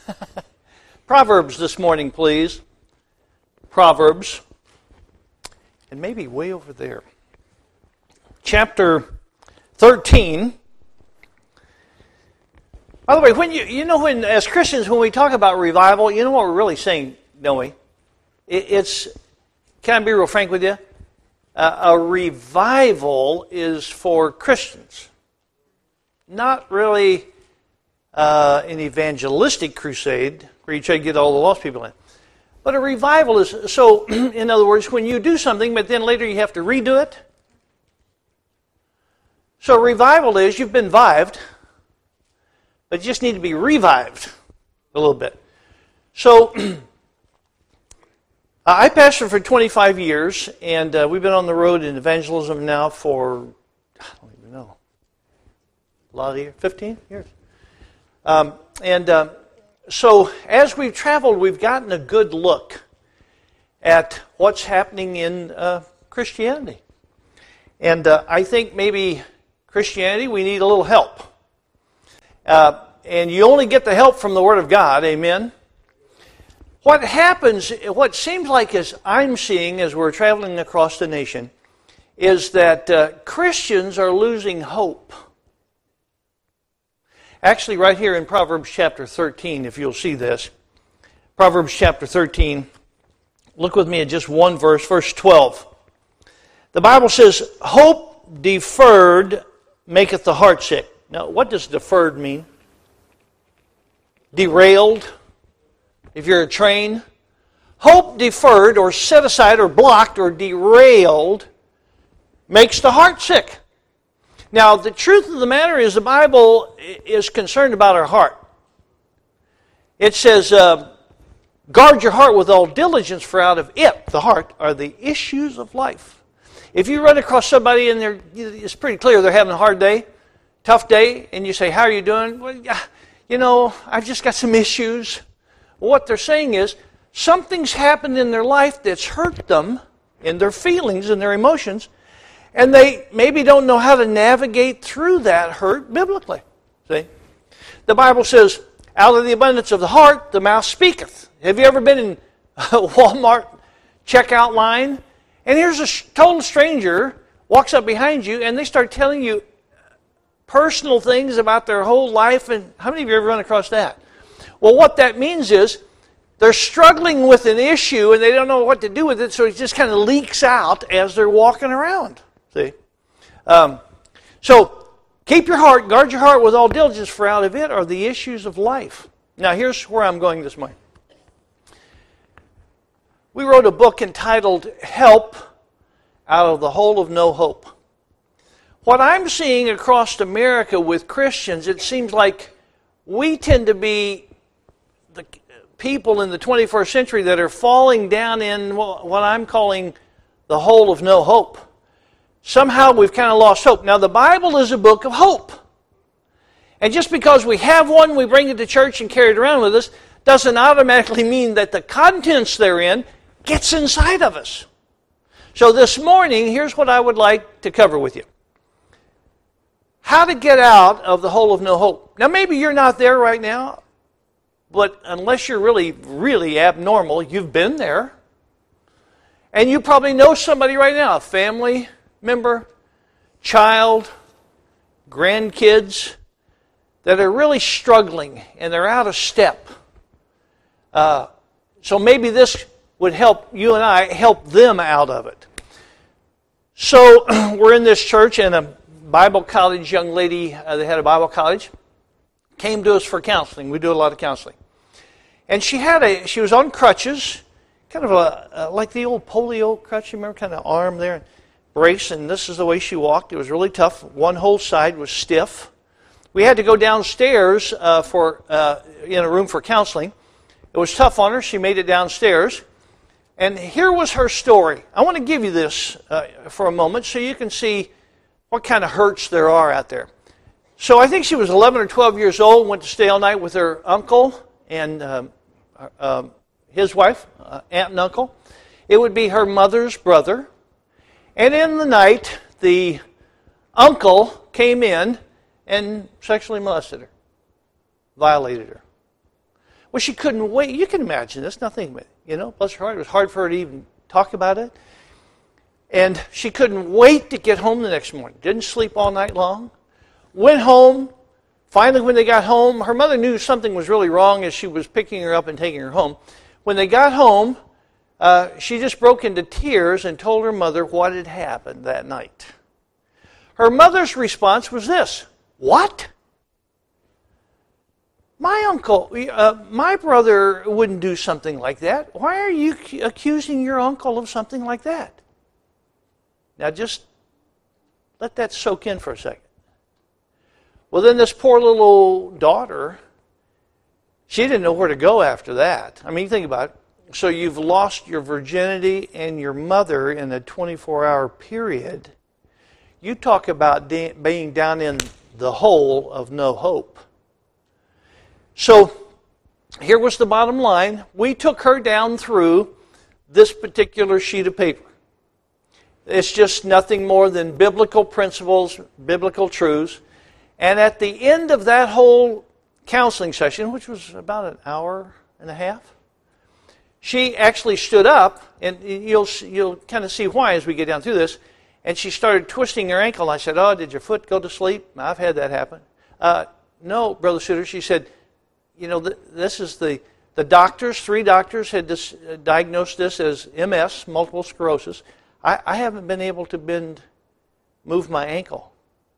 Proverbs this morning, please. Proverbs. And maybe way over there. Chapter 13. By the way, when as Christians, when we talk about revival, you know what we're really saying, don't we? Can I be real frank with you? A revival is for Christians. Not really an evangelistic crusade where you try to get all the lost people in. But a revival is, so in other words, when you do something, but then later you have to redo it. So revival is you've been vived, but you just need to be revived a little bit. So I pastored for 25 years, and we've been on the road in evangelism now for, I don't even know, a lot of years, 15 years. So as we've traveled, we've gotten a good look at what's happening in Christianity. And I think maybe Christianity, we need a little help. And you only get the help from the Word of God, amen? What happens, what seems like as I'm seeing as we're traveling across the nation, is that Christians are losing hope. Actually, right here in Proverbs chapter 13, if you'll see this. Proverbs chapter 13, look with me at just one verse, verse 12. The Bible says, hope deferred maketh the heart sick. Now, what does deferred mean? Derailed, if you're a train. Hope deferred or set aside or blocked or derailed makes the heart sick. Now, the truth of the matter is the Bible is concerned about our heart. It says, guard your heart with all diligence, for out of it, the heart, are the issues of life. If you run across somebody and it's pretty clear they're having a hard day, tough day, and you say, how are you doing? Well, I've just got some issues. What they're saying is, something's happened in their life that's hurt them in their feelings and their emotions, and they maybe don't know how to navigate through that hurt biblically. See? The Bible says, out of the abundance of the heart, the mouth speaketh. Have you ever been in a Walmart checkout line? And here's a total stranger walks up behind you, and they start telling you personal things about their whole life. And how many of you ever run across that? Well, what that means is they're struggling with an issue, and they don't know what to do with it, so it just kind of leaks out as they're walking around. See? So, keep your heart, guard your heart with all diligence, for out of it are the issues of life. Now, here's where I'm going this morning. We wrote a book entitled Help Out of the Hole of No Hope. What I'm seeing across America with Christians, it seems like we tend to be the people in the 21st century that are falling down in what I'm calling the hole of no hope. Somehow we've kind of lost hope. Now, the Bible is a book of hope. And just because we have one, we bring it to church and carry it around with us, doesn't automatically mean that the contents therein gets inside of us. So this morning, here's what I would like to cover with you. How to get out of the hole of no hope. Now, maybe you're not there right now, but unless you're really, really abnormal, you've been there. And you probably know somebody right now, a family member, child, grandkids, that are really struggling and they're out of step. So maybe this would help you and I help them out of it. So we're in this church, and a Bible college young lady that had a Bible college came to us for counseling. We do a lot of counseling. And she was on crutches, kind of like the old polio crutch, you remember, kind of arm there, brace, and this is the way she walked. It was really tough. One whole side was stiff. We had to go downstairs in a room for counseling. It was tough on her. She made it downstairs. And here was her story. I want to give you this for a moment so you can see what kind of hurts there are out there. So I think she was 11 or 12 years old, went to stay all night with her uncle and his wife, aunt and uncle. It would be her mother's brother. And in the night, the uncle came in and sexually molested her, violated her. Well, she couldn't wait. You can imagine this. Nothing, bless her heart. It was hard for her to even talk about it. And she couldn't wait to get home the next morning. Didn't sleep all night long. Went home. Finally, when they got home, her mother knew something was really wrong as she was picking her up and taking her home. When they got home, she just broke into tears and told her mother what had happened that night. Her mother's response was this: "What? My brother wouldn't do something like that. Why are you accusing your uncle of something like that?" Now just let that soak in for a second. Well, then this poor little daughter, she didn't know where to go after that. I mean, think about it. So you've lost your virginity and your mother in a 24-hour period. You talk about being down in the hole of no hope. So here was the bottom line. We took her down through this particular sheet of paper. It's just nothing more than biblical principles, biblical truths. And at the end of that whole counseling session, which was about an hour and a half, she actually stood up, and you'll kind of see why as we get down through this, and she started twisting her ankle. I said, "Oh, did your foot go to sleep?" I've had that happen. "No, Brother Suter," she said, this is the doctors, 3 doctors had diagnosed this as MS, multiple sclerosis. I haven't been able to move my ankle.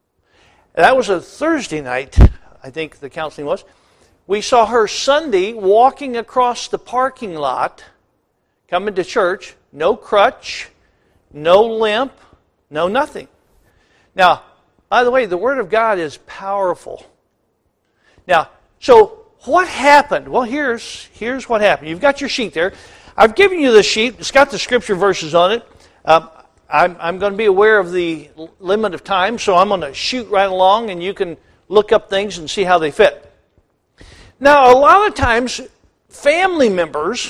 That was a Thursday night, I think the counseling was. We saw her Sunday walking across the parking lot, coming to church, no crutch, no limp, no nothing. Now, by the way, the Word of God is powerful. Now, so what happened? Well, here's what happened. You've got your sheet there. I've given you the sheet. It's got the scripture verses on it. I'm going to be aware of the limit of time, so I'm going to shoot right along, and you can look up things and see how they fit. Now, a lot of times, family members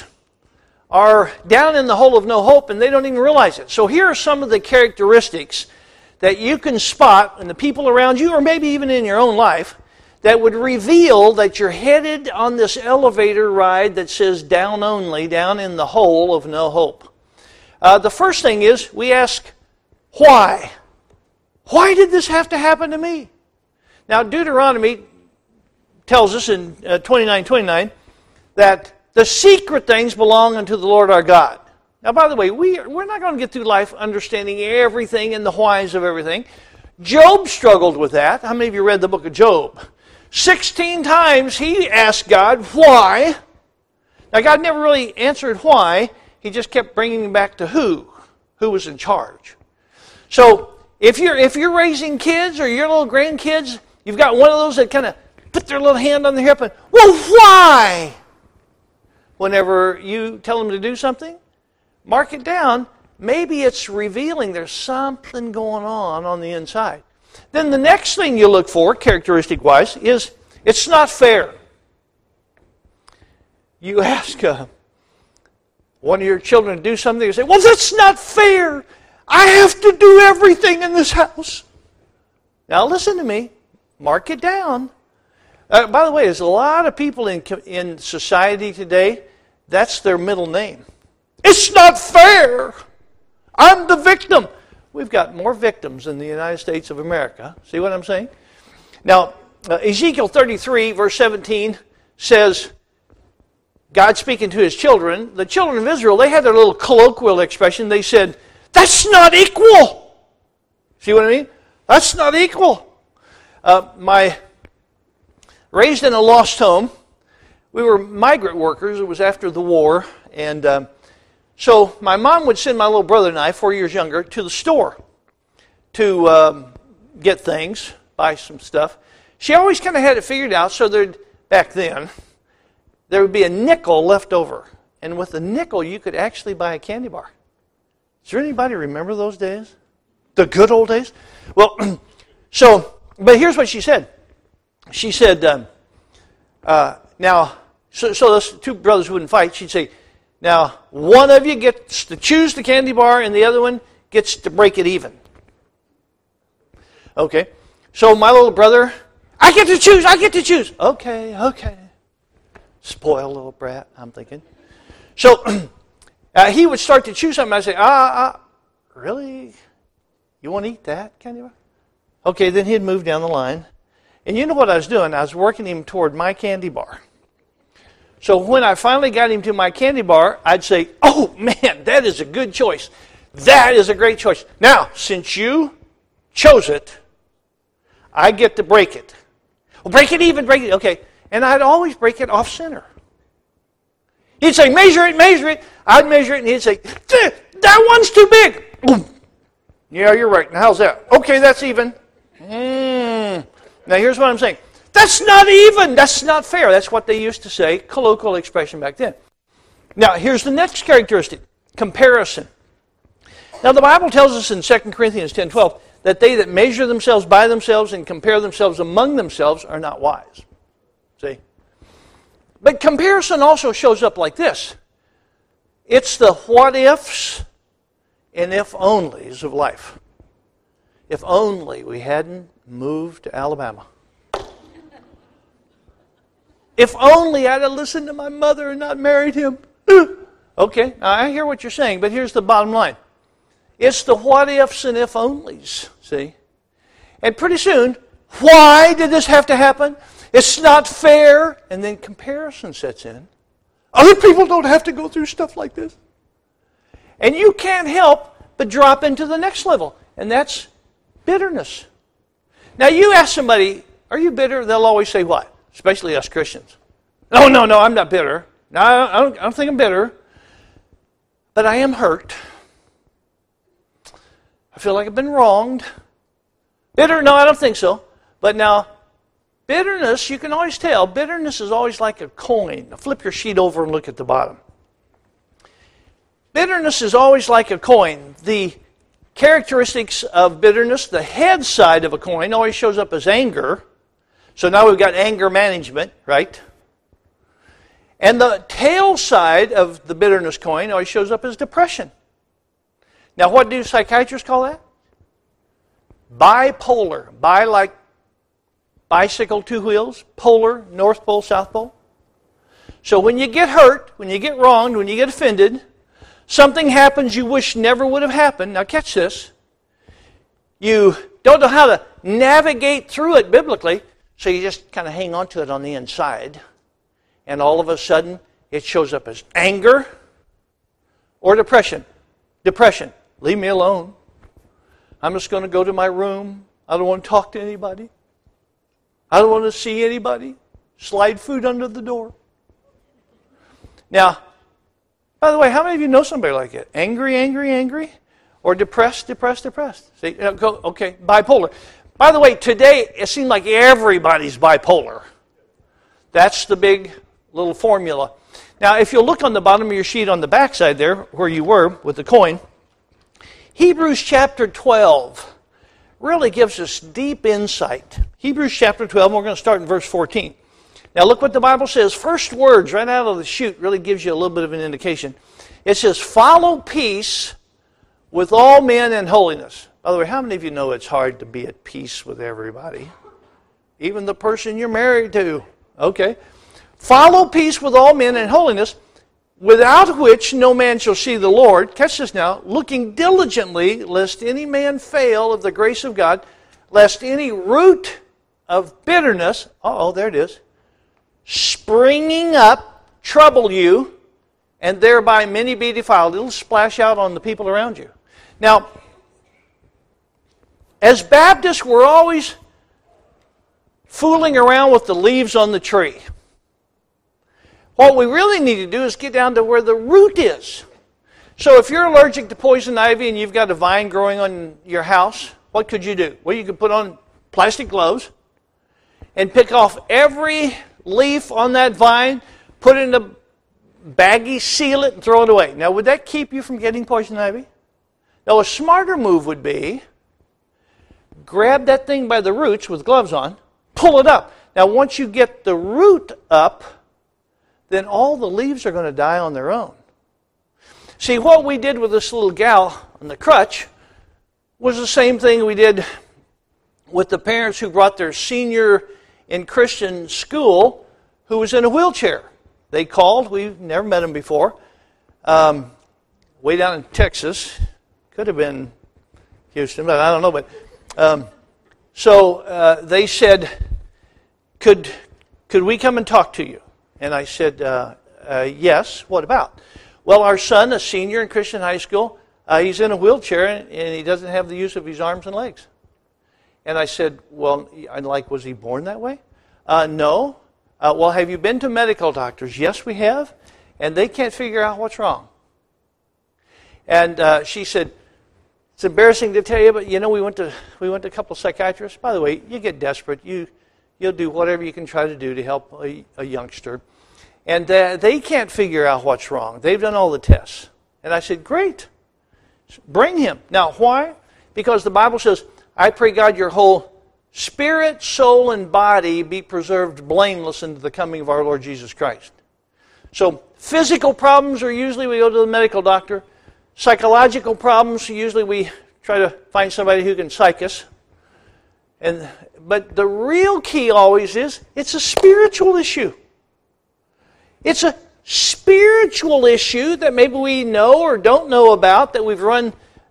are down in the hole of no hope, and they don't even realize it. So here are some of the characteristics that you can spot in the people around you, or maybe even in your own life, that would reveal that you're headed on this elevator ride that says down only, down in the hole of no hope. The first thing is we ask, why? Why did this have to happen to me? Now, Deuteronomy tells us in 29:29 that the secret things belong unto the Lord our God. Now, by the way, we're not going to get through life understanding everything and the whys of everything. Job struggled with that. How many of you read the book of Job? 16 times he asked God, why? Now, God never really answered why. He just kept bringing him back to who was in charge. So, if you're raising kids or your little grandkids, you've got one of those that kind of put their little hand on their hip and, well, why? Whenever you tell them to do something, mark it down. Maybe it's revealing there's something going on the inside. Then the next thing you look for, characteristic-wise, is it's not fair. You ask one of your children to do something, you say, well, that's not fair. I have to do everything in this house. Now listen to me. Mark it down. By the way, there's a lot of people in society today, that's their middle name. It's not fair. I'm the victim. We've got more victims in the United States of America. See what I'm saying? Now, Ezekiel 33, verse 17 says, God speaking to his children, the children of Israel, they had their little colloquial expression. They said, that's not equal. See what I mean? That's not equal. Raised in a lost home, we were migrant workers. It was after the war. And so my mom would send my little brother and I, 4 years younger, to the store to get things, buy some stuff. She always kind of had it figured out so back then, there would be a nickel left over. And with a nickel, you could actually buy a candy bar. Does anybody remember those days? The good old days? Well, but here's what she said. She said, now, so those 2 brothers wouldn't fight. She'd say, now, one of you gets to choose the candy bar and the other one gets to break it even. Okay. So my little brother, I get to choose. Okay. Spoiled little brat, I'm thinking. So he would start to chew something. I'd say, really? You want to eat that? Can you? Okay, then he'd move down the line. And you know what I was doing? I was working him toward my candy bar. So when I finally got him to my candy bar, I'd say, oh, man, that is a good choice. That is a great choice. Now, since you chose it, I get to break it. Well, break it even, break it. Okay. And I'd always break it off center. He'd say, measure it, measure it. I'd measure it, and he'd say, that one's too big. Boom. Yeah, you're right. Now, how's that? Okay, that's even. Now, here's what I'm saying. That's not even. That's not fair. That's what they used to say, colloquial expression back then. Now, here's the next characteristic, comparison. Now, the Bible tells us in 2 Corinthians 10:12 that they that measure themselves by themselves and compare themselves among themselves are not wise. See? But comparison also shows up like this. It's the what-ifs and if-onlys of life. If only we hadn't moved to Alabama. If only I'd have listened to my mother and not married him. Okay, now I hear what you're saying, but here's the bottom line. It's the what-ifs and if-onlys, see? And pretty soon, why did this have to happen? It's not fair. And then comparison sets in. Other people don't have to go through stuff like this. And you can't help but drop into the next level, and that's bitterness. Now, you ask somebody, are you bitter? They'll always say what? Especially us Christians. No, I'm not bitter. No, I don't think I'm bitter. But I am hurt. I feel like I've been wronged. Bitter? No, I don't think so. But now, bitterness, you can always tell, bitterness is always like a coin. Now, flip your sheet over and look at the bottom. Bitterness is always like a coin. The characteristics of bitterness, the head side of a coin always shows up as anger. So now we've got anger management, right? And the tail side of the bitterness coin always shows up as depression. Now, what do psychiatrists call that? Bipolar. Bi like bicycle, two wheels. Polar, North Pole, South Pole. So when you get hurt, when you get wronged, when you get offended, something happens you wish never would have happened. Now catch this. You don't know how to navigate through it biblically, so you just kind of hang on to it on the inside. And all of a sudden, it shows up as anger or depression. Depression. Leave me alone. I'm just going to go to my room. I don't want to talk to anybody. I don't want to see anybody. Slide food under the door. Now, by the way, how many of you know somebody like it? Angry? Or depressed? See, okay, bipolar. By the way, today, it seems like everybody's bipolar. That's the big little formula. Now, if you'll look on the bottom of your sheet on the back side there, where you were with the coin, Hebrews chapter 12 really gives us deep insight. Hebrews chapter 12, we're going to start in verse 14. Now, look what the Bible says. First words right out of the chute really gives you a little bit of an indication. It says, follow peace with all men and holiness. By the way, how many of you know it's hard to be at peace with everybody? Even the person you're married to. Okay. Follow peace with all men and holiness, without which no man shall see the Lord. Catch this now. Looking diligently, lest any man fail of the grace of God, lest any root of bitterness, there it is, springing up, trouble you, and thereby many be defiled. It'll splash out on the people around you. Now, as Baptists, we're always fooling around with the leaves on the tree. What we really need to do is get down to where the root is. So if you're allergic to poison ivy and you've got a vine growing on your house, what could you do? Well, you could put on plastic gloves and pick off every leaf on that vine, put it in a baggie, seal it, and throw it away. Now, would that keep you from getting poison ivy? Now, a smarter move would be grab that thing by the roots with gloves on, pull it up. Now, once you get the root up, then all the leaves are going to die on their own. See, what we did with this little gal on the crutch was the same thing we did with the parents who brought their senior in Christian school who was in a wheelchair. they called. We've never met them before. Way down in Texas. Could have been Houston, but I don't know. But so they said, could we come and talk to you? And I said, yes. What about? Well, our son, a senior in Christian high school, he's in a wheelchair and he doesn't have the use of his arms and legs. And I said, well, was he born that way? No. Well, have you been to medical doctors? Yes, we have. And they can't figure out what's wrong. And she said, it's embarrassing to tell you, but we went to a couple of psychiatrists. By the way, you get desperate. You'll do whatever you can try to do to help a youngster. And they can't figure out what's wrong. They've done all the tests. And I said, great. Bring him. Now, why? Because the Bible says, I pray God your whole spirit, soul, and body be preserved blameless into the coming of our Lord Jesus Christ. So, physical problems are usually we go to the medical doctor. Psychological problems, usually we try to find somebody who can psych us. But the real key always is, it's a spiritual issue. It's a spiritual issue that maybe we know or don't know about, that we've run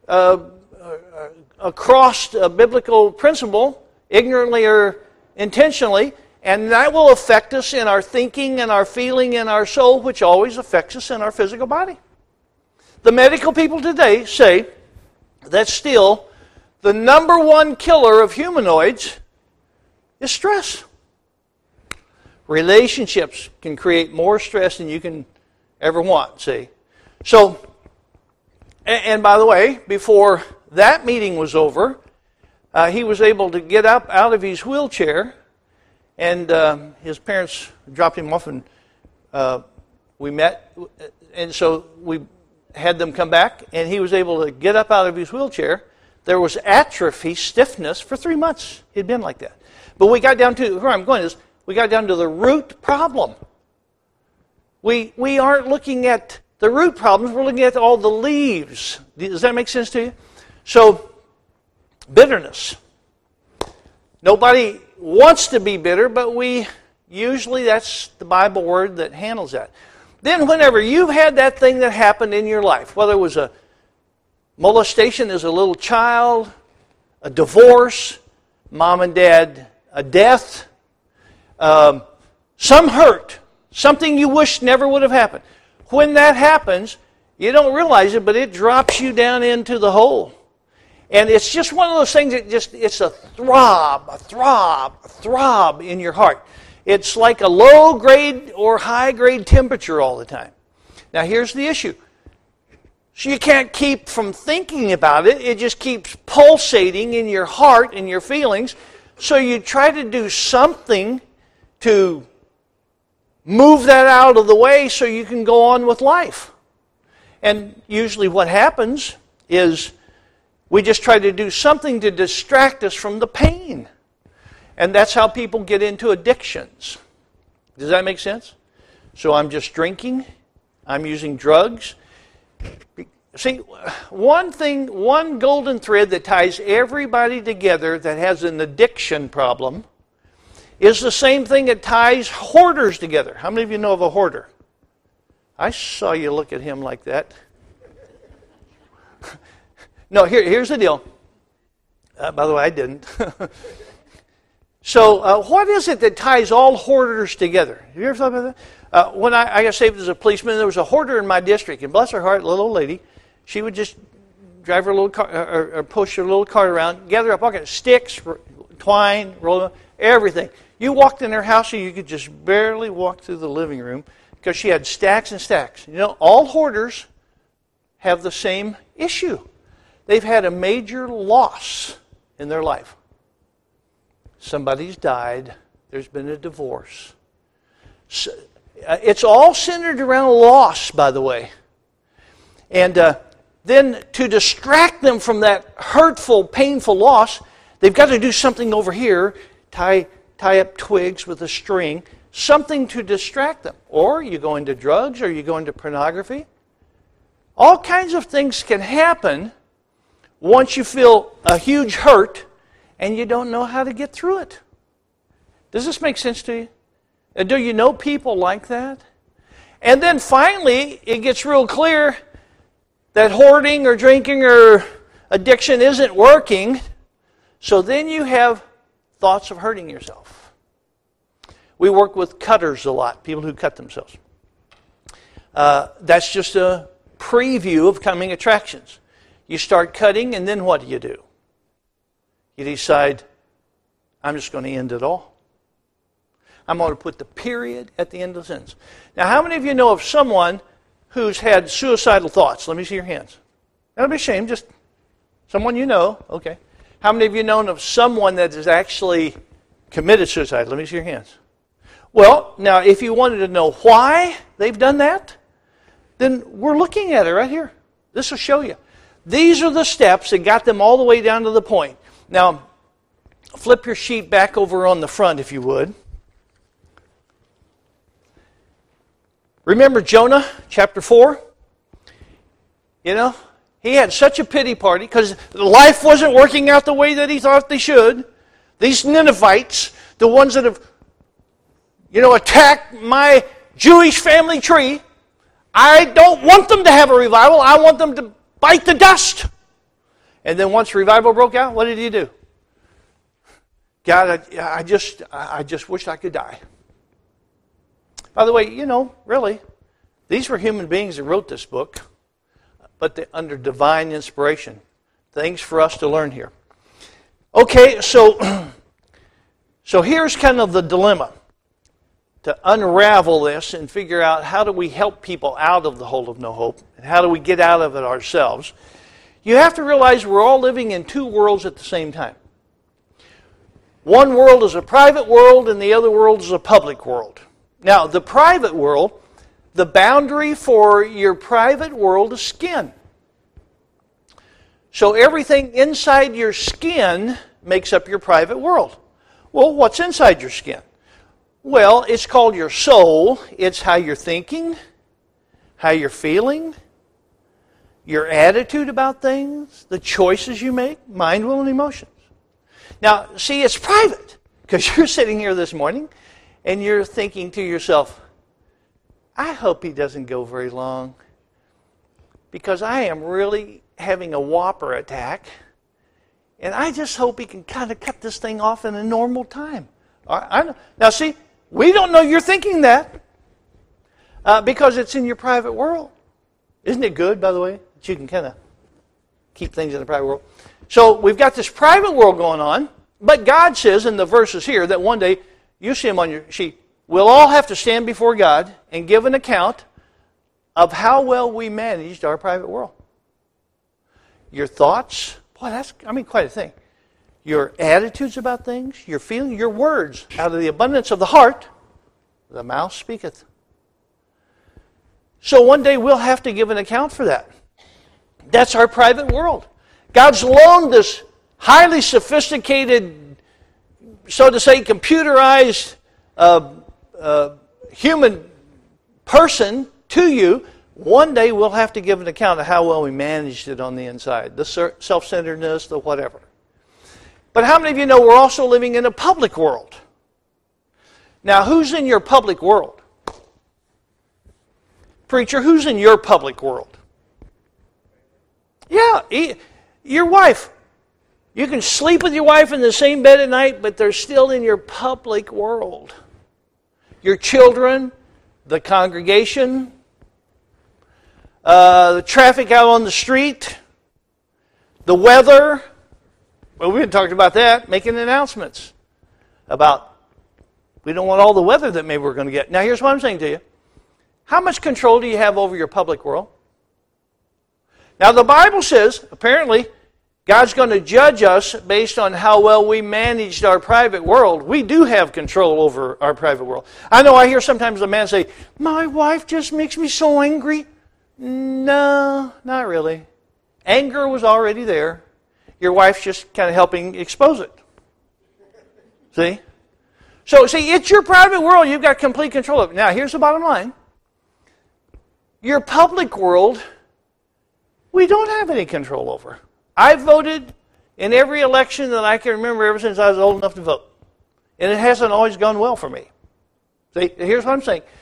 across a biblical principle, ignorantly or intentionally, and that will affect us in our thinking and our feeling and our soul, which always affects us in our physical body. The medical people today say that still the number one killer of humanoids is stress. Relationships can create more stress than you can ever want, see. So, and by the way, before that meeting was over, he was able to get up out of his wheelchair, and his parents dropped him off, and we met, and so we had them come back, and he was able to get up out of his wheelchair. There was atrophy, stiffness, for 3 months. He'd been like that. But we got down to, where I'm going is, we got down to the root problem. We aren't looking at the root problems, we're looking at all the leaves. Does that make sense to you? So, bitterness. Nobody wants to be bitter, but usually that's the Bible word that handles that. Then whenever you've had that thing that happened in your life, whether it was a molestation as a little child, a divorce, mom and dad, a death, some hurt, something you wish never would have happened. When that happens, you don't realize it, but it drops you down into the hole. And it's just one of those things that it's a throb in your heart. It's like a low-grade or high-grade temperature all the time. Now, here's the issue. So you can't keep from thinking about it. It just keeps pulsating in your heart and your feelings. So you try to do something to move that out of the way so you can go on with life. And usually what happens is we just try to do something to distract us from the pain. And that's how people get into addictions. Does that make sense? So I'm just drinking. I'm using drugs. See, one golden thread that ties everybody together that has an addiction problem is the same thing that ties hoarders together. How many of you know of a hoarder? I saw you look at him like that. No, here's the deal. By the way, I didn't. So, what is it that ties all hoarders together? Have you ever thought about that? When I got saved as a policeman, there was a hoarder in my district, and bless her heart, a little old lady, she would just drive her little car, or push her little cart around, gather up all kinds of sticks, twine, roll, everything. You walked in her house and you could just barely walk through the living room because she had stacks and stacks. You know, all hoarders have the same issue. They've had a major loss in their life. Somebody's died. There's been a divorce. So, it's all centered around loss, by the way. And then to distract them from that hurtful, painful loss, they've got to do something over here, tie up twigs with a string, something to distract them. Or you go into drugs, or you go into pornography. All kinds of things can happen once you feel a huge hurt and you don't know how to get through it. Does this make sense to you? Do you know people like that? And then finally, it gets real clear that hoarding or drinking or addiction isn't working. So then you have thoughts of hurting yourself. We work with cutters a lot, people who cut themselves. That's just a preview of coming attractions. You start cutting, and then what do? You decide, I'm just going to end it all. I'm going to put the period at the end of the sentence. Now, how many of you know of someone who's had suicidal thoughts? Let me see your hands. Don't be ashamed, just someone you know. Okay. How many of you know of someone that has actually committed suicide? Let me see your hands. Well, now, if you wanted to know why they've done that, then we're looking at it right here. This will show you. These are the steps that got them all the way down to the point. Now, flip your sheet back over on the front, if you would. Remember Jonah, chapter 4? You know, he had such a pity party because life wasn't working out the way that he thought they should. These Ninevites, the ones that have, attacked my Jewish family tree, I don't want them to have a revival. I want them to bite the dust. And then once revival broke out, what did he do? God, I just wish I could die. By the way, really, these were human beings that wrote this book, but under divine inspiration. Things for us to learn here. Okay, so here's kind of the dilemma. To unravel this and figure out how do we help people out of the hole of no hope, and how do we get out of it ourselves, you have to realize we're all living in two worlds at the same time. One world is a private world, and the other world is a public world. Now, the private world, the boundary for your private world is skin. So everything inside your skin makes up your private world. Well, what's inside your skin? Well, it's called your soul. It's how you're thinking, how you're feeling, your attitude about things, the choices you make, mind, will, and emotions. Now, see, it's private because you're sitting here this morning and you're thinking to yourself, I hope he doesn't go very long because I am really having a whopper attack and I just hope he can kind of cut this thing off in a normal time. Now, see, we don't know you're thinking that because it's in your private world. Isn't it good, by the way, that you can kind of keep things in the private world? So we've got this private world going on, but God says in the verses here that one day, you see them on your sheet, we'll all have to stand before God and give an account of how well we managed our private world. Your thoughts, boy, that's, quite a thing. Your attitudes about things, your feelings, your words. Out of the abundance of the heart, the mouth speaketh. So one day we'll have to give an account for that. That's our private world. God's loaned this highly sophisticated, so to say, computerized human person to you. One day we'll have to give an account of how well we managed it on the inside. The self-centeredness, the whatever. But how many of you know we're also living in a public world? Now, who's in your public world? Preacher, who's in your public world? Yeah, your wife. You can sleep with your wife in the same bed at night, but they're still in your public world. Your children, the congregation, the traffic out on the street, the weather. Well, we've been talking about that, making announcements about we don't want all the weather that maybe we're going to get. Now, here's what I'm saying to you. How much control do you have over your public world? Now, the Bible says, apparently, God's going to judge us based on how well we managed our private world. We do have control over our private world. I know I hear sometimes a man say, my wife just makes me so angry. No, not really. Anger was already there. Your wife's just kind of helping expose it. See? So, see, it's your private world. You've got complete control of it. Now, here's the bottom line. Your public world, we don't have any control over. I've voted in every election that I can remember ever since I was old enough to vote. And it hasn't always gone well for me. See, here's what I'm saying.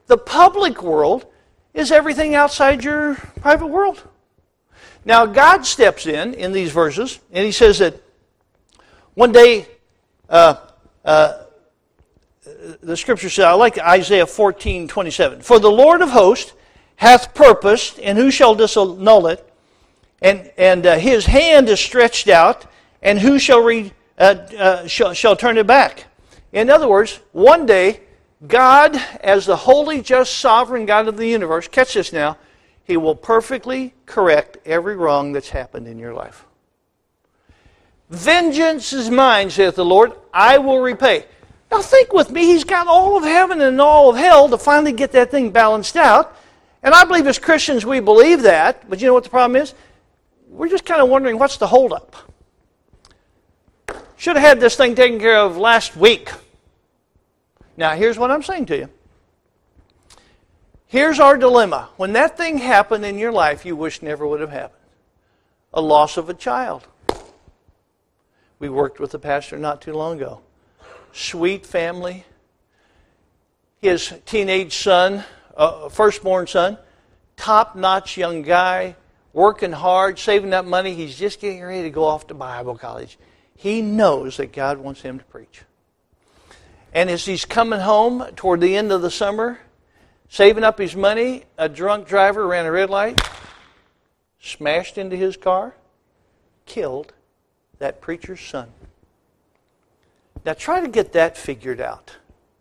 The public world is everything outside your private world. Now, God steps in these verses, and He says that one day, the Scripture says, I like Isaiah 14:27. For the Lord of hosts hath purposed, and who shall disannul it? And His hand is stretched out, and who shall turn it back? In other words, one day, God, as the holy, just, sovereign God of the universe, catch this now, He will perfectly correct every wrong that's happened in your life. Vengeance is mine, saith the Lord, I will repay. Now think with me, He's got all of heaven and all of hell to finally get that thing balanced out. And I believe as Christians we believe that, but you know what the problem is? We're just kind of wondering what's the holdup. Should have had this thing taken care of last week. Now here's what I'm saying to you. Here's our dilemma. When that thing happened in your life you wish never would have happened. A loss of a child. We worked with a pastor not too long ago. Sweet family. His teenage son, firstborn son, top-notch young guy, working hard, saving up money. He's just getting ready to go off to Bible college. He knows that God wants him to preach. And as he's coming home toward the end of the summer, saving up his money, a drunk driver ran a red light, smashed into his car, killed that preacher's son. Now try to get that figured out.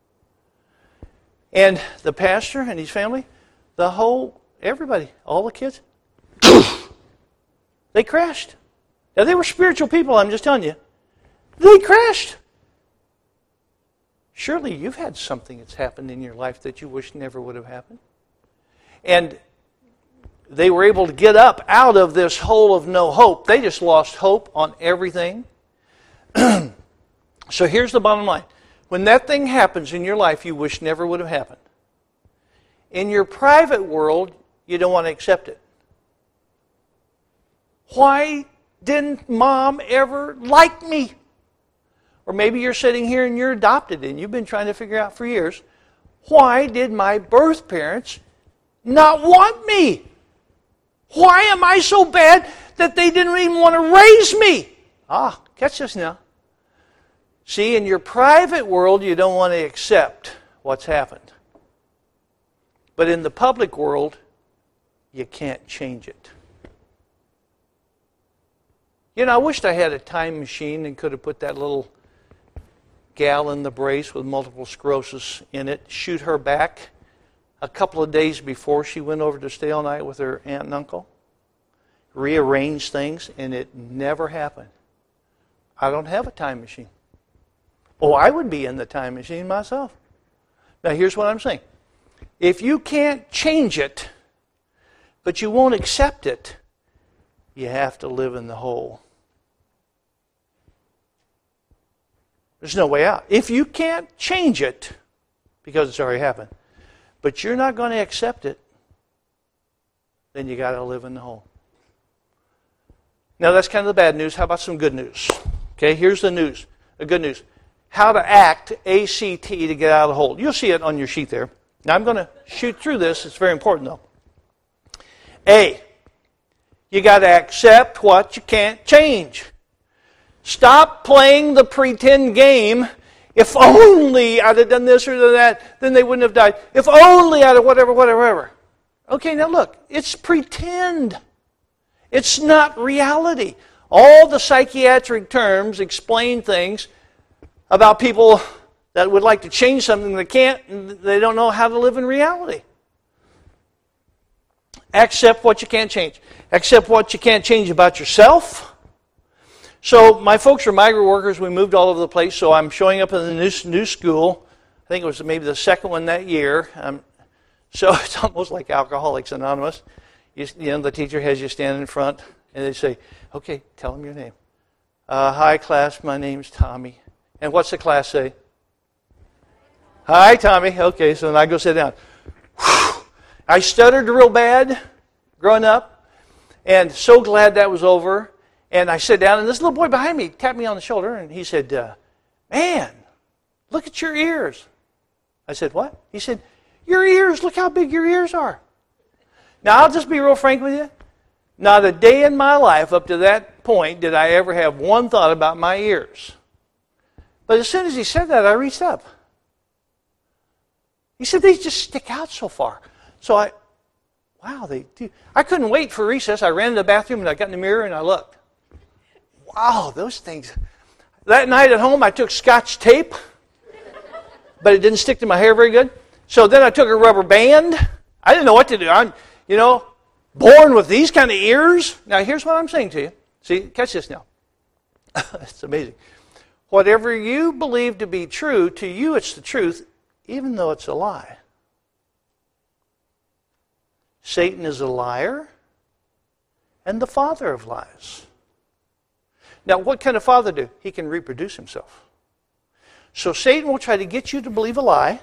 And the pastor and his family, everybody, all the kids, they crashed. Now they were spiritual people, I'm just telling you. They crashed. Surely you've had something that's happened in your life that you wish never would have happened. And they were able to get up out of this hole of no hope. They just lost hope on everything. So here's the bottom line. When that thing happens in your life you wish never would have happened, in your private world, you don't want to accept it. Why didn't Mom ever like me? Or maybe you're sitting here and you're adopted and you've been trying to figure out for years, why did my birth parents not want me? Why am I so bad that they didn't even want to raise me? Catch this now. See, in your private world, you don't want to accept what's happened. But in the public world, you can't change it. You know, I wished I had a time machine and could have put that little gal in the brace with multiple sclerosis in it, shoot her back a couple of days before she went over to stay all night with her aunt and uncle, rearrange things, and it never happened. I don't have a time machine. Oh, I would be in the time machine myself. Now, here's what I'm saying. If you can't change it, but you won't accept it, you have to live in the hole. There's no way out. If you can't change it, because it's already happened, but you're not going to accept it, then you got to live in the hole. Now that's kind of the bad news. How about some good news? Okay, here's the news. The good news. How to act, A-C-T, to get out of the hole. You'll see it on your sheet there. Now I'm going to shoot through this. It's very important though. A, you got to accept what you can't change. Stop playing the pretend game. If only I'd have done this or that, then they wouldn't have died. If only I'd have whatever. Okay, now look, it's pretend. It's not reality. All the psychiatric terms explain things about people that would like to change something they can't, and they don't know how to live in reality. Accept what you can't change. Accept what you can't change about yourself. So my folks are migrant workers. We moved all over the place, so I'm showing up in the new school. I think it was maybe the second one that year. So it's almost like Alcoholics Anonymous. You know, the teacher has you stand in front, and they say, okay, tell them your name. Hi, class, my name's Tommy. And what's the class say? Hi, Tommy. Okay, so then I go sit down. Whew. I stuttered real bad growing up, and so glad that was over. And I sat down, and this little boy behind me tapped me on the shoulder, and he said, man, look at your ears. I said, what? He said, Your ears, look how big your ears are. Now, I'll just be real frank with you. Not a day in my life up to that point did I ever have one thought about my ears. But as soon as he said that, I reached up. He said, they just stick out so far. So wow, they do. I couldn't wait for recess. I ran to the bathroom and I got in the mirror and I looked. Wow, those things. That night at home, I took Scotch tape, but it didn't stick to my hair very good. So then I took a rubber band. I didn't know what to do. I'm, born with these kind of ears. Now, here's what I'm saying to you. See, catch this now. It's amazing. Whatever you believe to be true, to you it's the truth, even though it's a lie. Satan is a liar and the father of lies. Now, what can a father do? He can reproduce himself. So Satan will try to get you to believe a lie.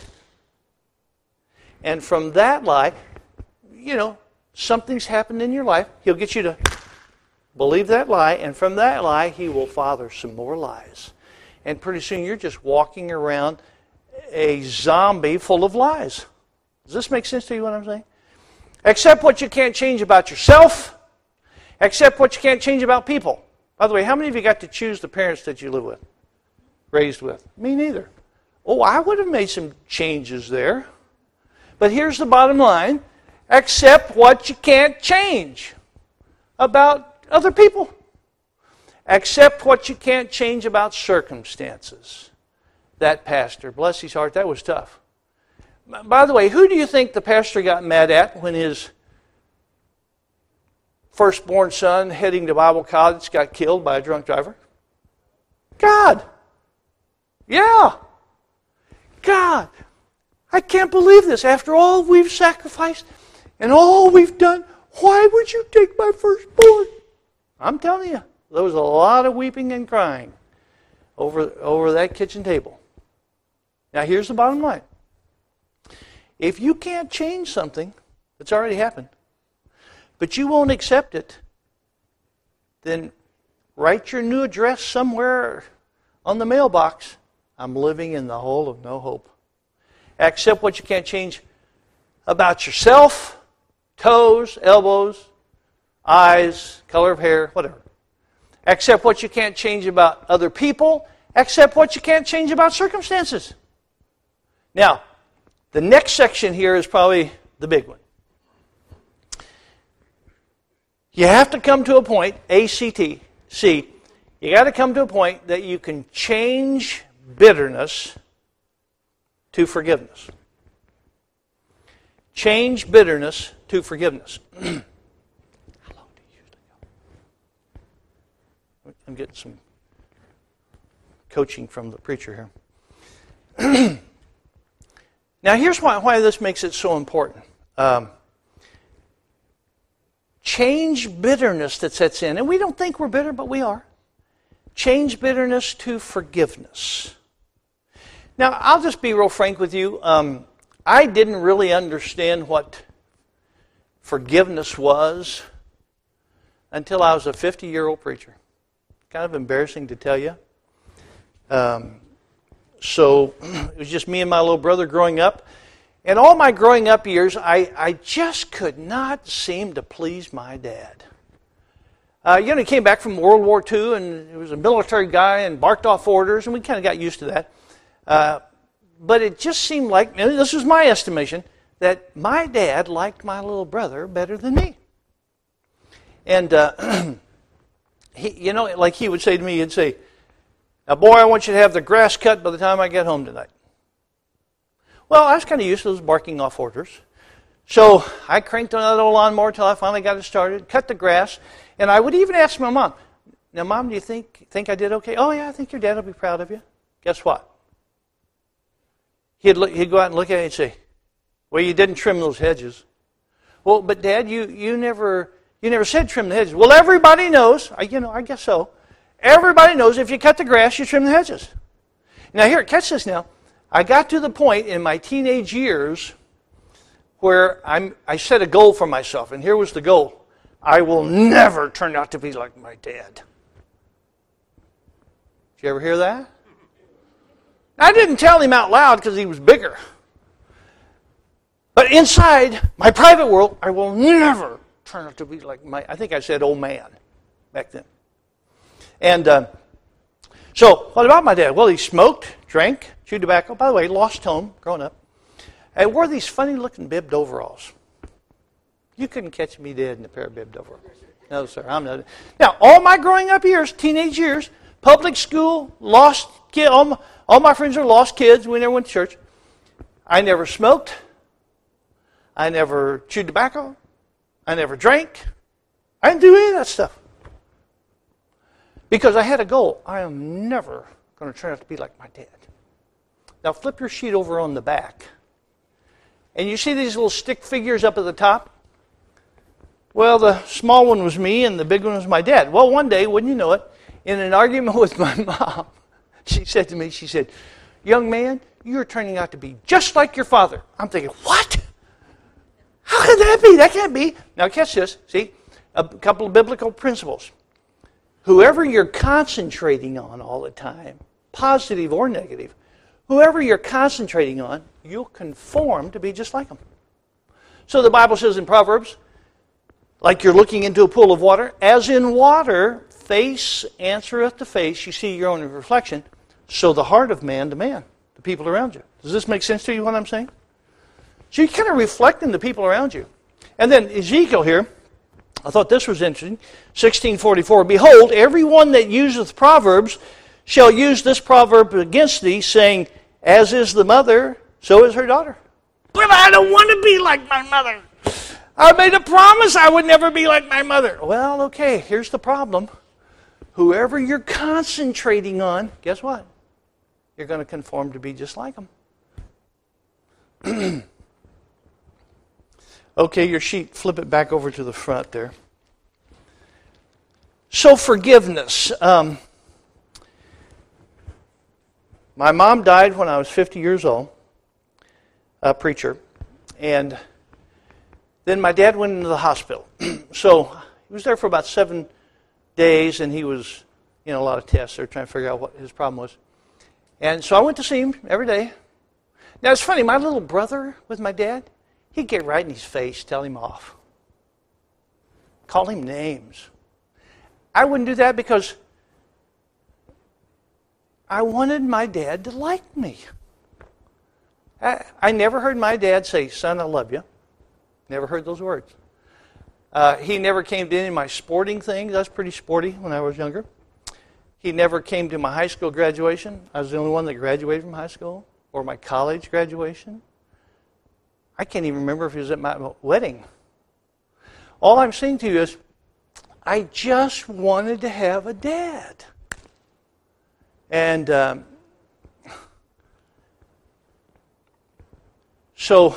And from that lie, something's happened in your life. He'll get you to believe that lie. And from that lie, he will father some more lies. And pretty soon you're just walking around a zombie full of lies. Does this make sense to you, what I'm saying? Accept what you can't change about yourself. Accept what you can't change about people. By the way, how many of you got to choose the parents that you live with, raised with? Me neither. Oh, I would have made some changes there. But here's the bottom line. Accept what you can't change about other people. Accept what you can't change about circumstances. That pastor, bless his heart, that was tough. By the way, who do you think the pastor got mad at when his firstborn son heading to Bible college got killed by a drunk driver? God. Yeah. God. I can't believe this. After all we've sacrificed and all we've done, why would you take my firstborn? I'm telling you, there was a lot of weeping and crying over that kitchen table. Now here's the bottom line. If you can't change something that's already happened, but you won't accept it, then write your new address somewhere on the mailbox. I'm living in the hole of no hope. Accept what you can't change about yourself, toes, elbows, eyes, color of hair, whatever. Accept what you can't change about other people. Accept what you can't change about circumstances. Now, the next section here is probably the big one. You have to come to a point, A-C-T, you got to come to a point that you can change bitterness to forgiveness. Change bitterness to forgiveness. How long do you usually go? I'm getting some coaching from the preacher here. Now, here's why this makes it so important. Change bitterness that sets in. And we don't think we're bitter, but we are. Change bitterness to forgiveness. Now, I'll just be real frank with you. I didn't really understand what forgiveness was until I was a 50-year-old preacher. Kind of embarrassing to tell you. So it was just me and my little brother growing up. And all my growing up years, I just could not seem to please my dad. He came back from World War II, and he was a military guy and barked off orders, and we kind of got used to that. But it just seemed like, and this was my estimation, that my dad liked my little brother better than me. And, he would say to me, he'd say, "Now, boy, I want you to have the grass cut by the time I get home tonight." Well, I was kind of used to those barking off orders. So I cranked on that old lawnmower until I finally got it started, cut the grass, and I would even ask my mom, "Now, Mom, do you think I did okay?" "Oh, yeah, I think your dad will be proud of you." Guess what? He'd go out and look at it and say, "Well, you didn't trim those hedges." "Well, but Dad, you never said trim the hedges." "Well, everybody knows. I guess so. Everybody knows if you cut the grass, you trim the hedges." Now, here, catch this now. I got to the point in my teenage years where I set a goal for myself, and here was the goal. I will never turn out to be like my dad. Did you ever hear that? I didn't tell him out loud because he was bigger. But inside my private world, I will never turn out to be like I think I said old man back then. And so what about my dad? Well, he smoked, drank, chewed tobacco. By the way, lost home growing up. And wore these funny-looking bibbed overalls. You couldn't catch me dead in a pair of bibbed overalls. No, sir, I'm not. Now, all my growing up years, teenage years, public school, lost kid. All my friends are lost kids. We never went to church. I never smoked. I never chewed tobacco. I never drank. I didn't do any of that stuff. Because I had a goal. I am never going to turn out to be like my dad. Now flip your sheet over on the back. And you see these little stick figures up at the top? Well, the small one was me and the big one was my dad. Well, one day, wouldn't you know it, in an argument with my mom, she said to me, young man, you're turning out to be just like your father. I'm thinking, what? How can that be? That can't be. Now catch this. See, a couple of biblical principles. Whoever you're concentrating on all the time, positive or negative, whoever you're concentrating on, you'll conform to be just like them. So the Bible says in Proverbs, like you're looking into a pool of water, as in water, face answereth to face, you see your own reflection, so the heart of man to man, the people around you. Does this make sense to you, what I'm saying? So you're kind of reflecting the people around you. And then Ezekiel here, I thought this was interesting, 16:44, behold, everyone that useth Proverbs shall use this proverb against thee, saying, as is the mother, so is her daughter. But I don't want to be like my mother. I made a promise I would never be like my mother. Well, okay, here's the problem. Whoever you're concentrating on, guess what? You're going to conform to be just like them. Okay, your sheet, flip it back over to the front there. So forgiveness. My mom died when I was 50 years old, a preacher, and then my dad went into the hospital. So he was there for about 7 days, and he was, a lot of tests. They were trying to figure out what his problem was. And so I went to see him every day. Now, it's funny, my little brother with my dad, he'd get right in his face, tell him off. Call him names. I wouldn't do that because I wanted my dad to like me. I never heard my dad say, son, I love you. Never heard those words. He never came to any of my sporting things. I was pretty sporty when I was younger. He never came to my high school graduation. I was the only one that graduated from high school, or my college graduation. I can't even remember if he was at my wedding. All I'm saying to you is, I just wanted to have a dad. And so,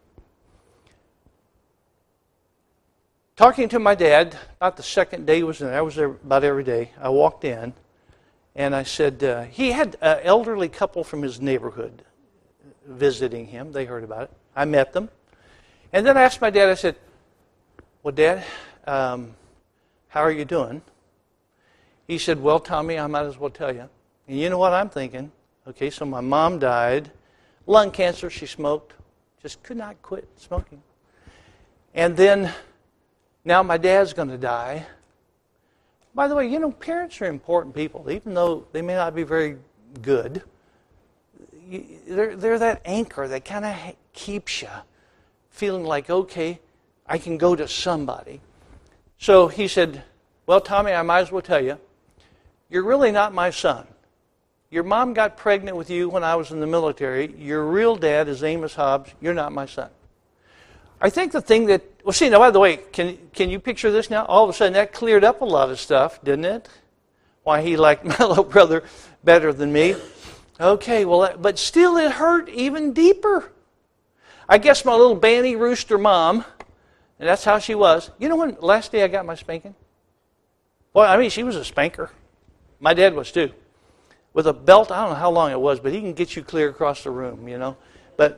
talking to my dad, about the second day I was there about every day. I walked in, and I said, he had an elderly couple from his neighborhood visiting him. They heard about it. I met them. And then I asked my dad, I said, well, Dad, how are you doing? He said, well, Tommy, I might as well tell you. And you know what I'm thinking? Okay, so my mom died. Lung cancer, she smoked. Just could not quit smoking. And then, now my dad's going to die. By the way, parents are important people. Even though they may not be very good, they're that anchor that kind of keeps you feeling like, okay, I can go to somebody. So he said, well, Tommy, I might as well tell you, you're really not my son. Your mom got pregnant with you when I was in the military. Your real dad is Amos Hobbs. You're not my son. I think the thing that, well, see, now, by the way, can you picture this now? All of a sudden, that cleared up a lot of stuff, didn't it? Why he liked my little brother better than me. Okay, well, but still it hurt even deeper. I guess my little banty rooster mom, and that's how she was. You know when last day I got my spanking? Well, I mean, she was a spanker. My dad was too. With a belt, I don't know how long it was, but he can get you clear across the room, But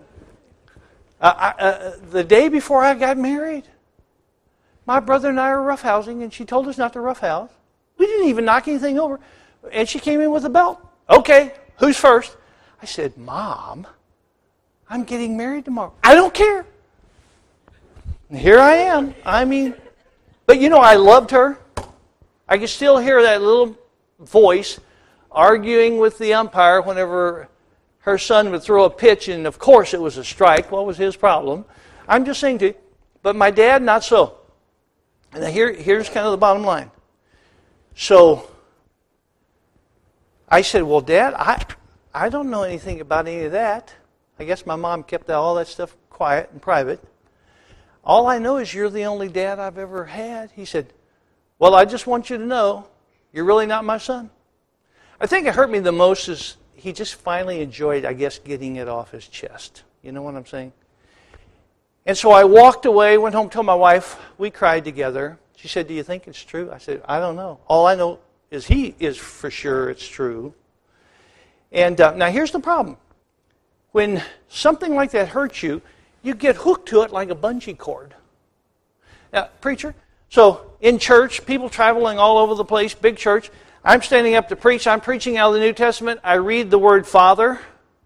the day before I got married, my brother and I were roughhousing, and she told us not to roughhouse. We didn't even knock anything over. And she came in with a belt. Okay, who's first? I said, Mom, I'm getting married tomorrow. I don't care. Here I am. I mean, but I loved her. I could still hear that little voice arguing with the umpire whenever her son would throw a pitch, and of course it was a strike. What was his problem? I'm just saying to you, but my dad, not so. And here's kind of the bottom line. So I said, well, Dad, I don't know anything about any of that. I guess my mom kept all that stuff quiet and private. All I know is you're the only dad I've ever had. He said, well, I just want you to know you're really not my son. I think it hurt me the most is he just finally enjoyed, I guess, getting it off his chest. You know what I'm saying? And so I walked away, went home, told my wife. We cried together. She said, do you think it's true? I said, I don't know. All I know is he is for sure it's true. And now here's the problem. When something like that hurts you, you get hooked to it like a bungee cord. Now, preacher, so in church, people traveling all over the place, big church. I'm standing up to preach. I'm preaching out of the New Testament. I read the word Father.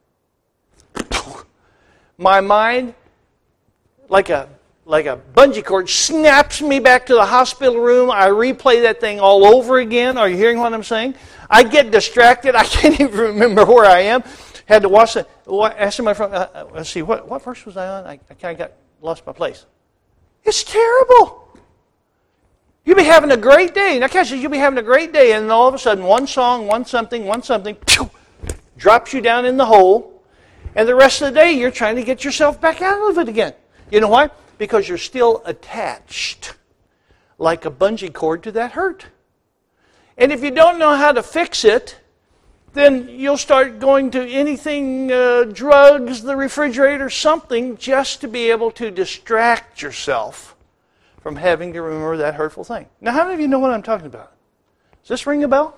My mind, like a bungee cord, snaps me back to the hospital room. I replay that thing all over again. Are you hearing what I'm saying? I get distracted. I can't even remember where I am. Had to watch it. Ask my friend, let's see, what verse was I on? I kind of lost my place. It's terrible. You'll be having a great day. Now, catch this, you'll be having a great day, and then all of a sudden, one song, one something, pew, drops you down in the hole, and the rest of the day, you're trying to get yourself back out of it again. You know why? Because you're still attached like a bungee cord to that hurt. And if you don't know how to fix it, then you'll start going to anything, drugs, the refrigerator, something, just to be able to distract yourself from having to remember that hurtful thing. Now, how many of you know what I'm talking about? Does this ring a bell?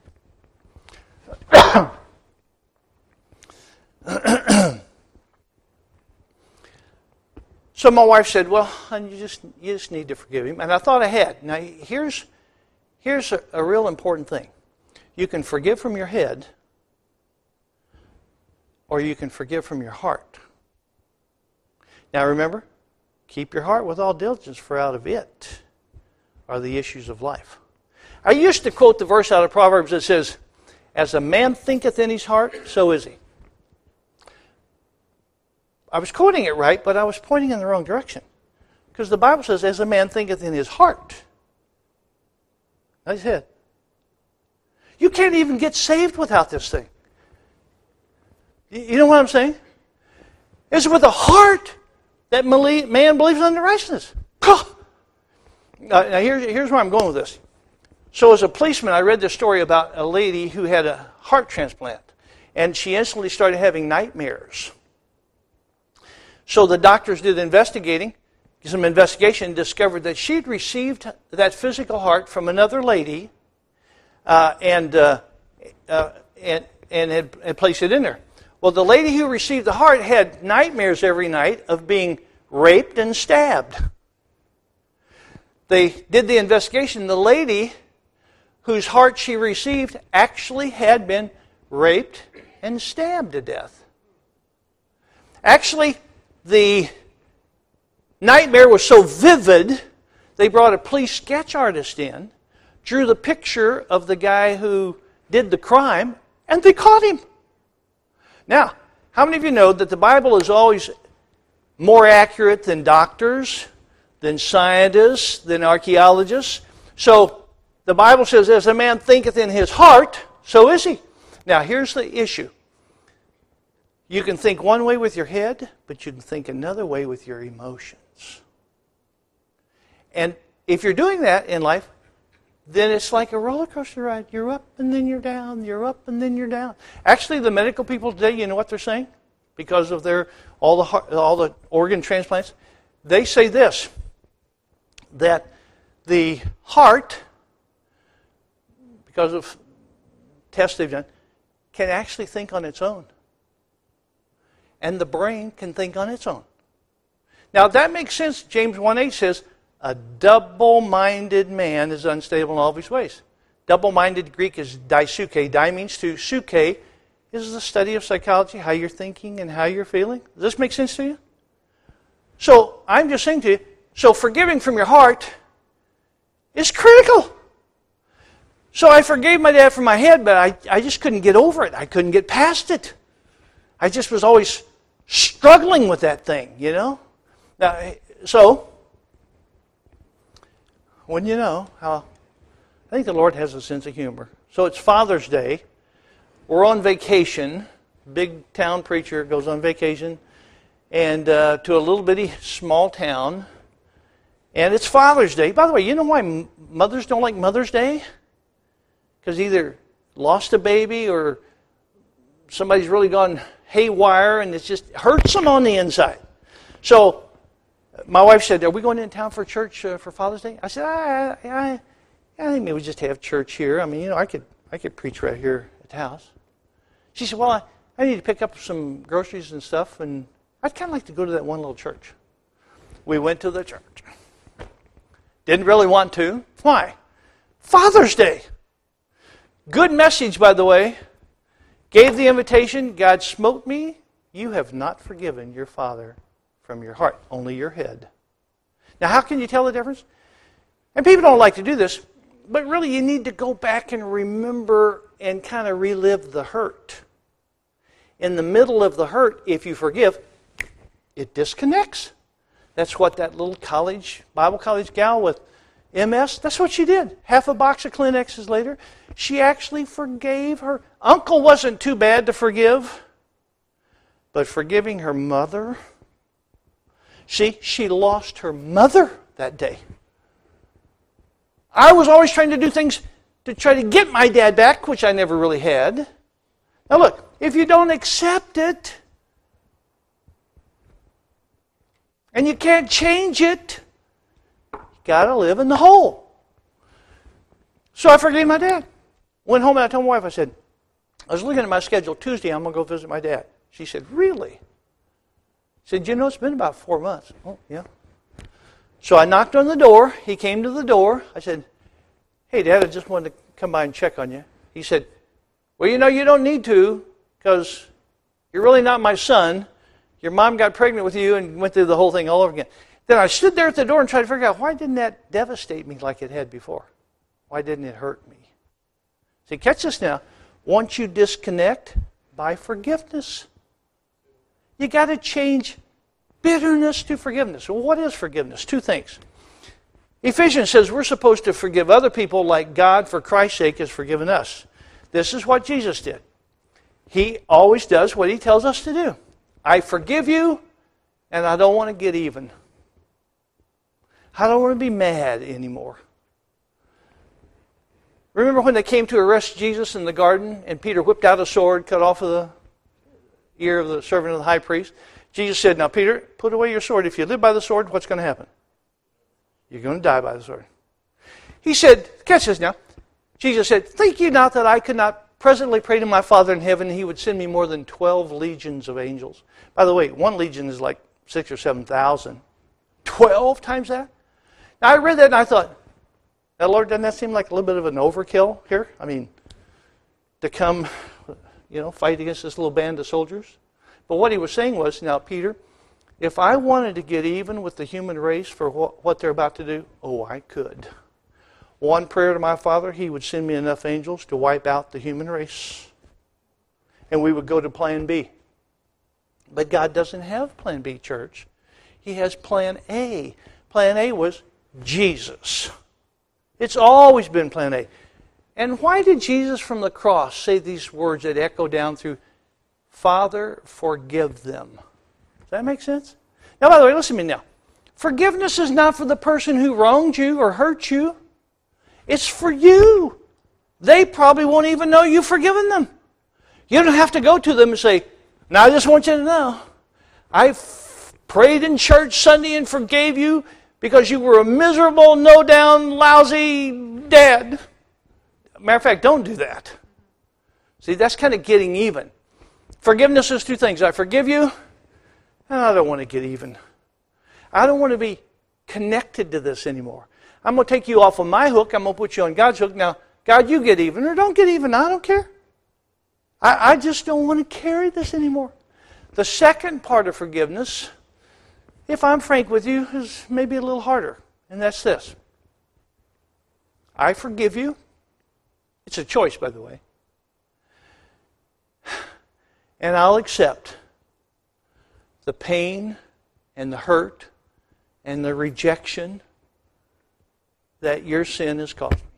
So my wife said, well, honey, you just need to forgive him. And I thought ahead. Now, here's a real important thing. You can forgive from your head, or you can forgive from your heart. Now, remember, keep your heart with all diligence, for out of it are the issues of life. I used to quote the verse out of Proverbs that says, as a man thinketh in his heart, so is he. I was quoting it right, but I was pointing in the wrong direction. Because the Bible says, as a man thinketh in his heart, not his head. You can't even get saved without this thing. You know what I'm saying? It's with the heart that man believes unto righteousness. Now here's where I'm going with this. So as a policeman, I read this story about a lady who had a heart transplant. And she instantly started having nightmares. So the doctors did some investigation, discovered that she'd received that physical heart from another lady and had placed it in there. Well, the lady who received the heart had nightmares every night of being raped and stabbed. They did the investigation. The lady whose heart she received actually had been raped and stabbed to death. Actually, the nightmare was so vivid, they brought a police sketch artist in, drew the picture of the guy who did the crime, and they caught him. Now, how many of you know that the Bible is always more accurate than doctors, than scientists, than archaeologists? So, the Bible says, as a man thinketh in his heart, so is he. Now, here's the issue. You can think one way with your head, but you can think another way with your emotions. And if you're doing that in life, then it's like a roller coaster ride. You're up and then you're down. You're up and then you're down. Actually, the medical people today, you know what they're saying? Because of all the organ transplants, they say this, that the heart, because of tests they've done, can actually think on its own. And the brain can think on its own. Now, that makes sense. James 1:8 says, a double-minded man is unstable in all of his ways. Double-minded Greek is daisuke. Dai means to. Suke is the study of psychology, how you're thinking and how you're feeling. Does this make sense to you? So, I'm just saying to you, So forgiving from your heart is critical. So I forgave my dad from my head, but I just couldn't get over it. I couldn't get past it. I just was always struggling with that thing, you know. Now, so, wouldn't you know how, I think the Lord has a sense of humor. So it's Father's Day. We're on vacation. Big town preacher goes on vacation and to a little bitty small town. And it's Father's Day. By the way, you know why mothers don't like Mother's Day? Because either lost a baby or somebody's really gone haywire and it just hurts them on the inside. So my wife said, are we going in town for church for Father's Day? I said, I think maybe we just have church here. I mean, you know, I could preach right here at the house. She said, well, I need to pick up some groceries and stuff, and I'd kind of like to go to that one little church. We went to the church. Didn't really want to. Why? Father's Day. Good message, by the way. Gave the invitation, God smote me. You have not forgiven your father from your heart, only your head. Now, how can you tell the difference? And people don't like to do this, but really you need to go back and remember and kind of relive the hurt. In the middle of the hurt, if you forgive, it disconnects. That's what that little Bible college gal with MS, that's what she did. Half a box of Kleenexes later, she actually forgave her. Uncle wasn't too bad to forgive, but forgiving her mother, see, she lost her mother that day. I was always trying to do things to try to get my dad back, which I never really had. Now look, if you don't accept it, and you can't change it, you got to live in the hole. So I forgave my dad. Went home and I told my wife, I said, I was looking at my schedule. Tuesday, I'm going to go visit my dad. She said, really? I said, you know, it's been about 4 months. Oh, yeah. So I knocked on the door. He came to the door. I said, hey, Dad, I just wanted to come by and check on you. He said, well, you know, you don't need to because you're really not my son. Your mom got pregnant with you and went through the whole thing all over again. Then I stood there at the door and tried to figure out, why didn't that devastate me like it had before? Why didn't it hurt me? See, catch this now. Once you disconnect, by forgiveness. You got to change bitterness to forgiveness. Well, what is forgiveness? Two things. Ephesians says we're supposed to forgive other people like God, for Christ's sake, has forgiven us. This is what Jesus did. He always does what He tells us to do. I forgive you, and I don't want to get even. I don't want to be mad anymore. Remember when they came to arrest Jesus in the garden, and Peter whipped out a sword, cut off the ear of the servant of the high priest? Jesus said, now Peter, put away your sword. If you live by the sword, what's going to happen? You're going to die by the sword. He said, catch this now. Jesus said, think ye not that I could not presently pray to my Father in heaven, and He would send me more than 12 legions of angels. By the way, one legion is like 6,000 or 7,000. 12 times that? Now I read that and I thought, now Lord, doesn't that seem like a little bit of an overkill here? I mean, to come, fight against this little band of soldiers? But what He was saying was, now Peter, if I wanted to get even with the human race for what they're about to do, I could. One prayer to my Father, He would send me enough angels to wipe out the human race. And we would go to plan B. But God doesn't have plan B, church. He has plan A. Plan A was Jesus. It's always been plan A. And why did Jesus from the cross say these words that echo down through, Father, forgive them? Does that make sense? Now, by the way, listen to me now. Forgiveness is not for the person who wronged you or hurt you. It's for you. They probably won't even know you've forgiven them. You don't have to go to them and say, now I just want you to know, I prayed in church Sunday and forgave you because you were a miserable, no-down, lousy dad. Matter of fact, don't do that. See, that's kind of getting even. Forgiveness is two things. I forgive you, and I don't want to get even. I don't want to be connected to this anymore. I'm going to take you off of my hook. I'm going to put you on God's hook. Now, God, you get even or don't get even. I don't care. I just don't want to carry this anymore. The second part of forgiveness if I'm frank with you, is maybe a little harder. And that's this. I forgive you. It's a choice, by the way. And I'll accept the pain and the hurt and the rejection that your sin has caused me.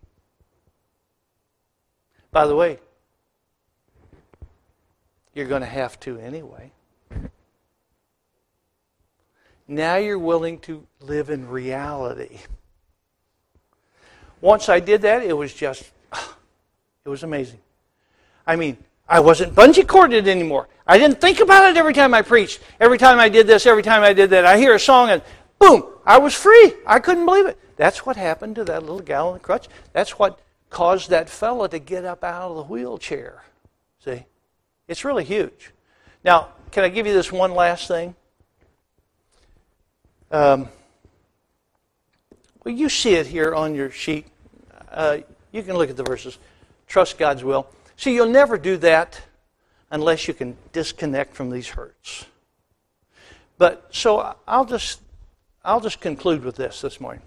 By the way, you're going to have to anyway. Now you're willing to live in reality. Once I did that, it was amazing. I mean, I wasn't bungee corded anymore. I didn't think about it every time I preached. Every time I did this, every time I did that. I hear a song and boom, I was free. I couldn't believe it. That's what happened to that little gal on the crutch. That's what caused that fella to get up out of the wheelchair. See? It's really huge. Now, can I give you this one last thing? Well, you see it here on your sheet. You can look at the verses. Trust God's will. See, you'll never do that unless you can disconnect from these hurts. But so I'll just conclude with this morning.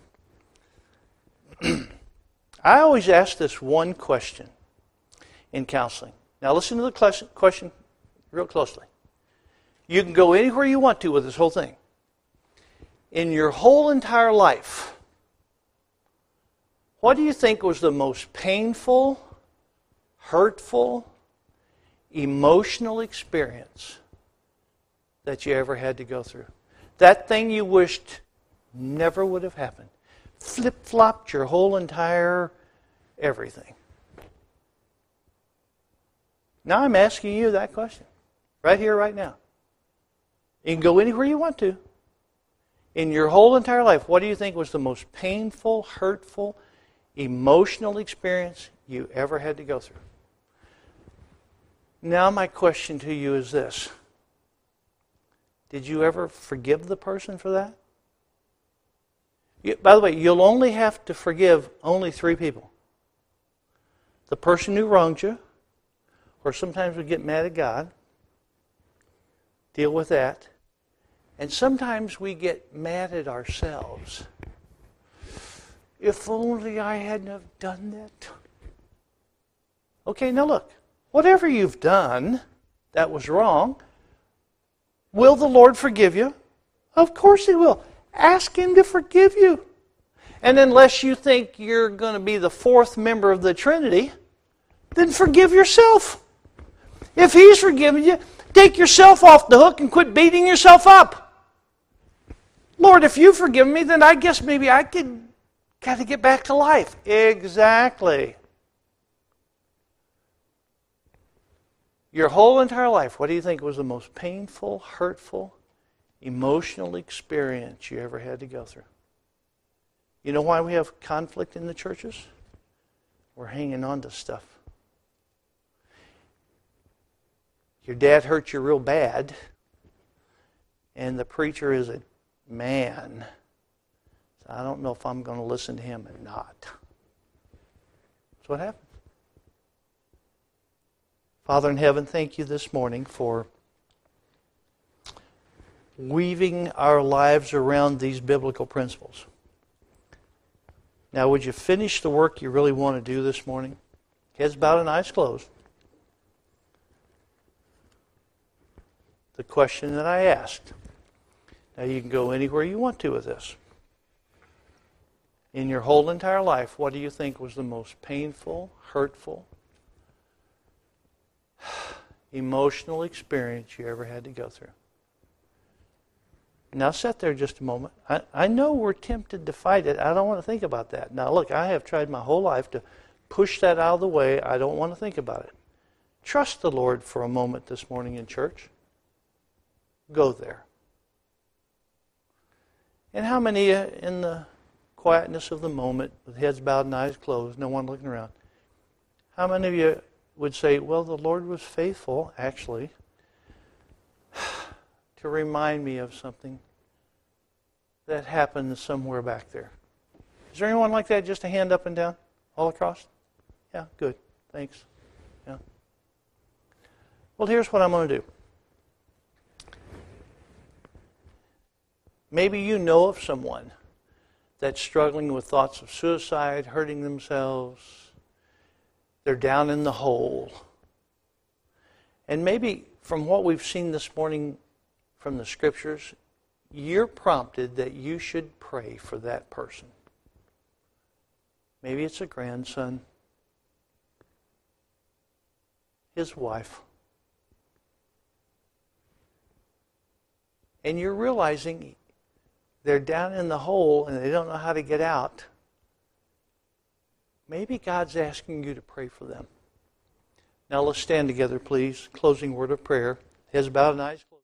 I always ask this one question in counseling. Now listen to the question real closely. You can go anywhere you want to with this whole thing. In your whole entire life, what do you think was the most painful, hurtful, emotional experience that you ever had to go through? That thing you wished never would have happened. Flip-flopped your whole entire everything. Now I'm asking you that question. Right here, right now. You can go anywhere you want to. In your whole entire life, what do you think was the most painful, hurtful, emotional experience you ever had to go through? Now my question to you is this. Did you ever forgive the person for that? By the way, you'll only have to forgive only 3 people. The person who wronged you, or sometimes we get mad at God. Deal with that. And sometimes we get mad at ourselves. If only I hadn't have done that. Okay, now look. Whatever you've done that was wrong, will the Lord forgive you? Of course He will. Ask Him to forgive you. And unless you think you're going to be the 4th member of the Trinity, then forgive yourself. If He's forgiven you, take yourself off the hook and quit beating yourself up. Lord, if you've forgiven me, then I guess maybe I got to get back to life. Exactly. Your whole entire life, what do you think was the most painful, hurtful, emotional experience you ever had to go through? You know why we have conflict in the churches? We're hanging on to stuff. Your dad hurt you real bad, and the preacher is a man. So I don't know if I'm going to listen to him or not. That's what happens. Father in heaven, thank you this morning for weaving our lives around these biblical principles. Now, would you finish the work you really want to do this morning? Heads bowed and eyes closed. The question that I asked. Now, you can go anywhere you want to with this. In your whole entire life, what do you think was the most painful, hurtful, emotional experience you ever had to go through? Now sit there just a moment. I know we're tempted to fight it. I don't want to think about that. Now look, I have tried my whole life to push that out of the way. I don't want to think about it. Trust the Lord for a moment this morning in church. Go there. And how many in the quietness of the moment, with heads bowed and eyes closed, no one looking around, how many of you would say, well, the Lord was faithful, actually, to remind me of something that happened somewhere back there? Is there anyone like that? Just a hand up and down, all across? Yeah, good. Thanks. Yeah. Well, here's what I'm going to do. Maybe you know of someone that's struggling with thoughts of suicide, hurting themselves. They're down in the hole. And maybe from what we've seen this morning from the Scriptures, you're prompted that you should pray for that person. Maybe it's a grandson, his wife. And you're realizing they're down in the hole and they don't know how to get out. Maybe God's asking you to pray for them. Now let's stand together, please. Closing word of prayer. Heads bowed and eyes closed.